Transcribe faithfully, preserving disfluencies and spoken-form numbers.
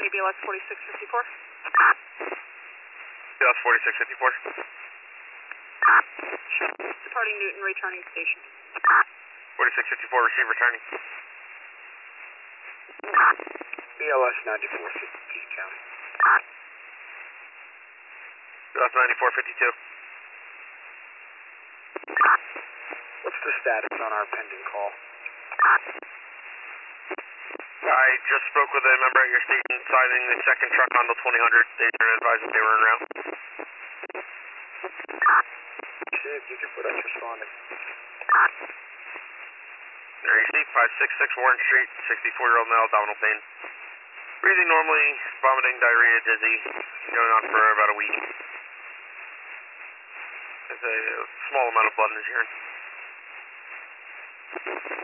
ninety B L S forty-six fifty-four. B L S forty-six fifty-four. Departing Newton, returning station. forty-six fifty-four, receive returning. B L S ninety-four fifty, County. B L S ninety-four fifty-two. What's the status on our pending call? I just spoke with a member at your station citing the second truck on the twenty hundred. They were advised that they were en route. See if you can put us responding. There you see, five six six Warren Street, sixty-four-year-old male, abdominal pain. Breathing normally, vomiting, diarrhea, dizzy, going on for about a week. There's a small amount of blood in his urine.